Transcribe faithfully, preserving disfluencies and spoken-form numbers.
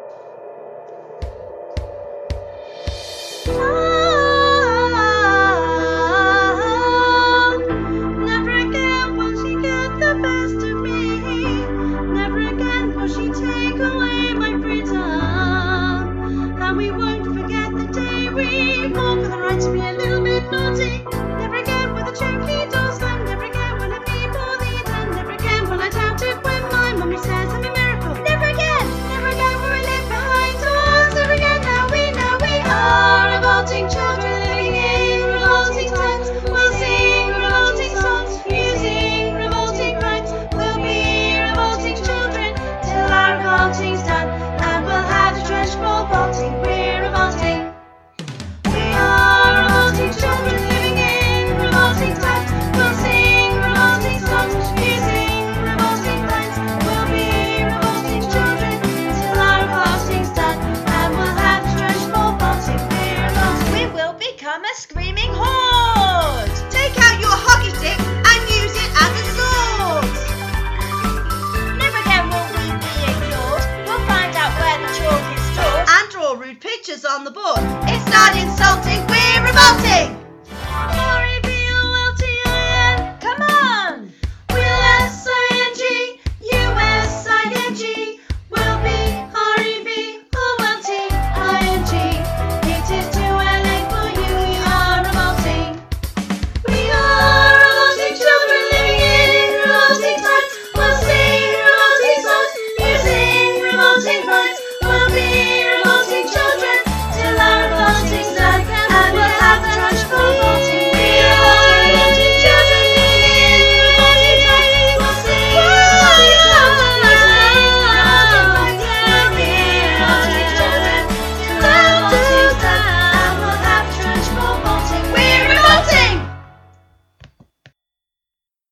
Never again will she get the best of me. Never again will she take away my freedom. And we won't forget the day we fought for the right to be a little bit naughty. Never again will the chunky door slam. Never again will it be more than. Never again will I doubt it when my mummy says I'm a miracle. Never again, never again will we live behind doors. Never again now we know we are revolting children living in revolting times. We'll sing revolting songs using revolting rhymes. We'll be revolting children till our revolting's done, and we'll have the dreadful revolting. We're revolting. We are revolting children living in revolting times. We'll sing revolting songs using revolting rhymes. We'll be revolting children till our revolting's done, and we'll have the dreadful revolting. We're revolting. We will become a screaming horde. Take out your hockey stick and use it as a sword. Never again will we be ignored. We'll find out where the chalk is stored And draw rude pictures on the board. It's not insulting.